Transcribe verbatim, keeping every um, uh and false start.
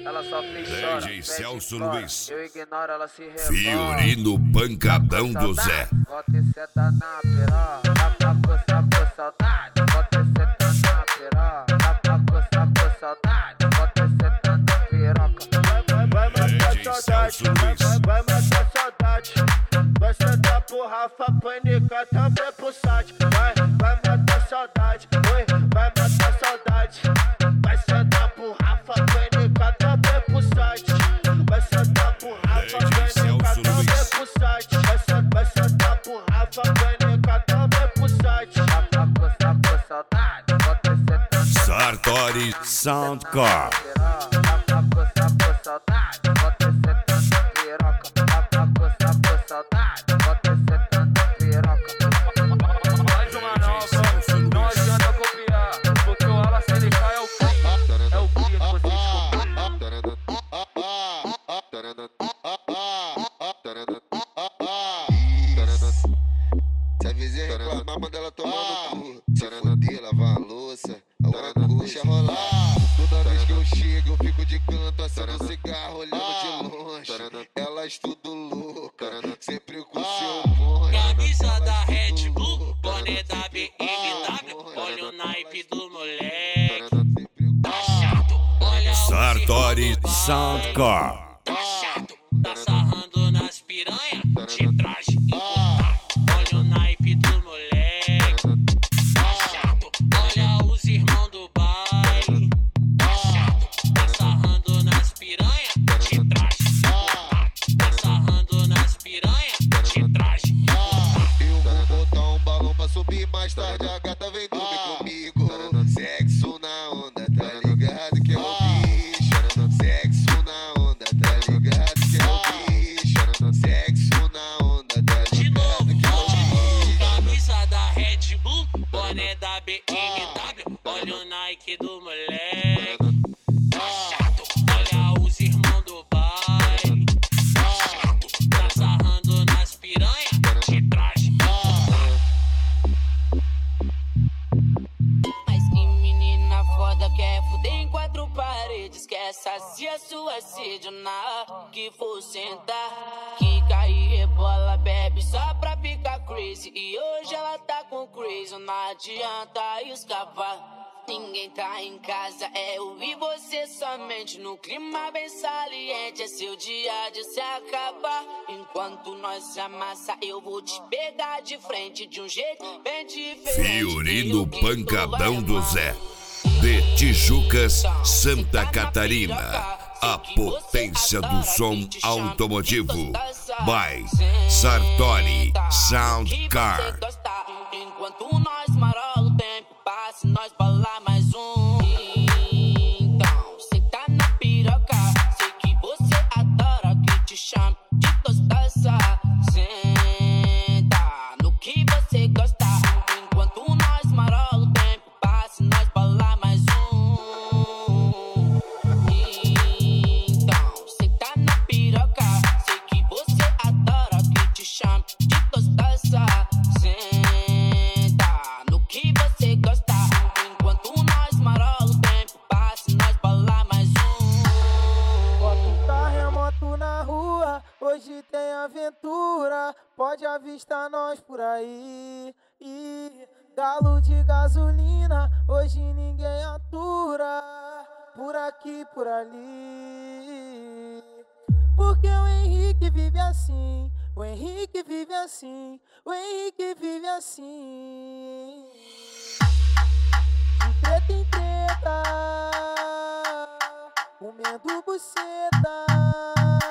ela sofre e chora. D J Celso Luiz, eu ignoro, ela se rebola. Fiorino Pancadão do Zé. Bota e seta na piroca, tá pra por saudade. Bota e seta na piroca, tá pra por saudade. Bota e seta na piroca. Vai, vai matar saudade, vai, vai matar saudade. Vai sentar pro Rafa, Panica, também pro site. Vai, vai matar saudade, oi, vai matar saudade. Vai sentar pro Rafa, Panica, também pro site. Vai sentar pro Rafa, Panica, também pro site. Vai sentar, vai sentar pro Rafa, Panica, também pro site. Tá pra por saudade. Bota e seta na Sartori Soundcore. tá pra por saudade. Bota e seta na piroca, tá pra por saudade. Bota e seta na piroca. Mais uma nova, não adianta copiar, porque o Alas ele cai é o cria, é o cria que vocês copiam. Se a vizinha reclamar, manda ela tomar no cu. Se foder, lavar a louça, agora não deixa rolar. Toda vez que eu chego, eu fico de canto, acendo cigarro, olhando de longe. Elas tudo louca, sempre com seu bonde. Camisa da Red Bull, boné da B M W, olha o naipe do moleque. Tá chato, olha o Sartori Soundcore. tá chato, tá sarrando nas piranha, de traje importado, olha o naipe do moleque. Tá chato, olha os irmãos do baile. Tá chato, tá sarrando nas piranha, de traje importado, tá sarrando nas piranha, de traje importado. Eu vou botar um balão pra subir mais tarde, a gata vem dormir comigo. Sexo na onda, tá ligado que é o bicho. Sexo na onda, tá ligado que é o bicho. Sexo na onda, tá De novo, ligado que é o de novo, bicho. camisa da Red Bull, boné da B M W, olha o Nike do moleque. Tá chato, olha os irmãos do baile. Tá chato, tá sarrando nas piranha, de traje. Mas que menina foda quer fuder em quatro paredes. Quer saciar sua sede na que for sentar. Quica e rebola, bebe só pra ficar crazy. E hoje ela tá com crazy, não adianta escapar. Ninguém tá em casa, é eu e você somente. No clima bem saliente, é seu dia de se acabar. Enquanto nós se amassa, eu vou te pegar de frente de um jeito bem diferente. Fiorino Pancadão do Zé. De Tijucas, Santa Catarina. A potência do som automotivo. By Sartori Soundcore. Enquanto nós marola o tempo passa, nós bala mais um. Então, cê tá na piroca, sei que você adora que te chame de gostosa. Senta no que você gosta. Enquanto nós marola o tempo passa, nós bala mais um. Então, cê tá na piroca, sei que você adora que te chame de gostosa. Senta no que você gosta. Enquanto nós marola o tempo passa, nós bala mais um. Bota um terremoto na rua, hoje tem aventura. Pode avistar nós por aí. E galo de gasolina, hoje ninguém atura. Por aqui, por ali. Porque o Henrique vive assim, o Henrique vive assim, o Henrique vive assim. De treta em treta, comendo buceta.